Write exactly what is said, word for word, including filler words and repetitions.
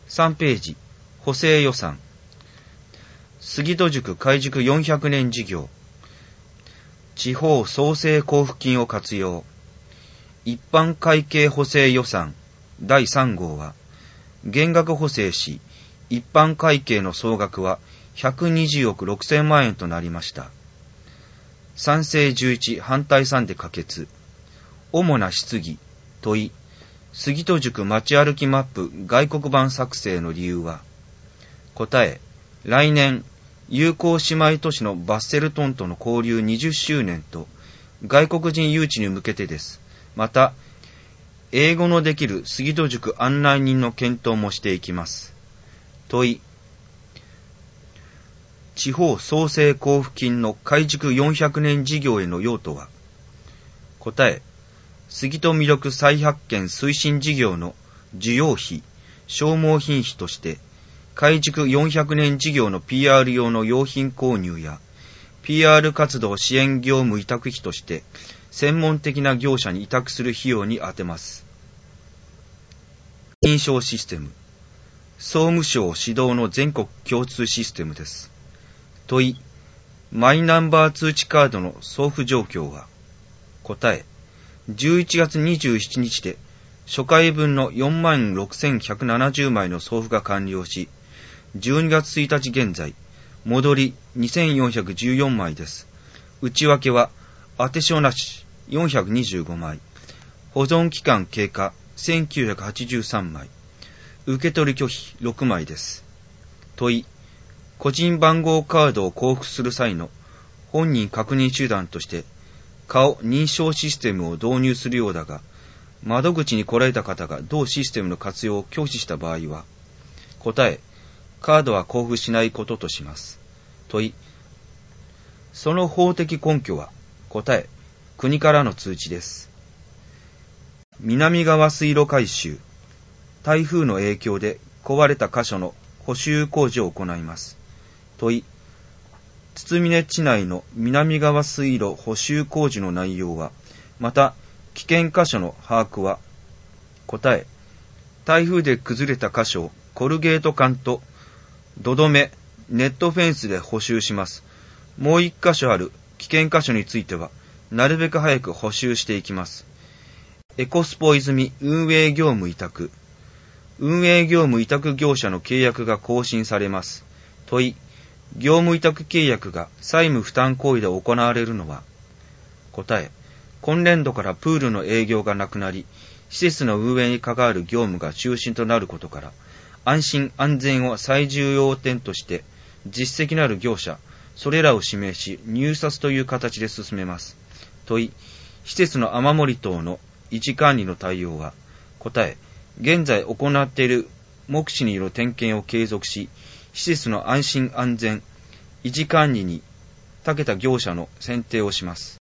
さんページ、補正予算。杉戸塾開塾よんひゃくねん事業。地方創生交付金を活用。一般会計補正予算だいさん号は、減額補正し、一般会計の総額はひゃくにじゅうおくろくせんまん円となりました。賛成じゅういち、反対さんで可決。主な質疑、問い、杉戸塾街歩きマップ外国版作成の理由は、答え、来年、友好姉妹都市のバッセルトンとの交流にじゅっしゅうねんと外国人誘致に向けてです。また、英語のできる杉戸塾案内人の検討もしていきます。問い、地方創生交付金の開塾よんひゃくねん事業への用途は、答え、杉戸魅力再発見推進事業の需要費、消耗品費として、開塾よんひゃくねん事業の ピーアール 用の用品購入や、ピーアール 活動支援業務委託費として、専門的な業者に委託する費用に充てます。認証システム。総務省指導の全国共通システムです。問い、マイナンバー通知カードの送付状況は、答え、じゅういちがつにじゅうしちにちで初回分の よんまんろくせんひゃくななじゅうまいの送付が完了し、じゅうにがつついたち現在、戻りにせんよんひゃくじゅうよんまいです。内訳は、当て書なしよんひゃくにじゅうごまい、保存期間経過せんきゅうひゃくはちじゅうさんまい、受け取り拒否ろくまいです。問い、個人番号カードを交付する際の本人確認手段として、顔認証システムを導入するようだが、窓口に来られた方が同システムの活用を拒否した場合は、答え、カードは交付しないこととします。問い、その法的根拠は、答え、国からの通知です。南側水路改修、台風の影響で壊れた箇所の補修工事を行います。問い、筒峰地内の南側水路補修工事の内容は、また危険箇所の把握は、答え、台風で崩れた箇所をコルゲート管と土留め、ネットフェンスで補修します。もう一箇所ある危険箇所については、なるべく早く補修していきます。エコスポ泉運営業務委託。運営業務委託業者の契約が更新されます。問い、業務委託契約が債務負担行為で行われるのは、答え、今年度からプールの営業がなくなり、施設の運営に関わる業務が中心となることから、安心安全を最重要点として、実績のある業者、それらを指名し、入札という形で進めます。問い、施設の雨漏り等の維持管理の対応は、答え、現在行っている目視による点検を継続し、施設の安心安全、維持管理に長けた業者の選定をします。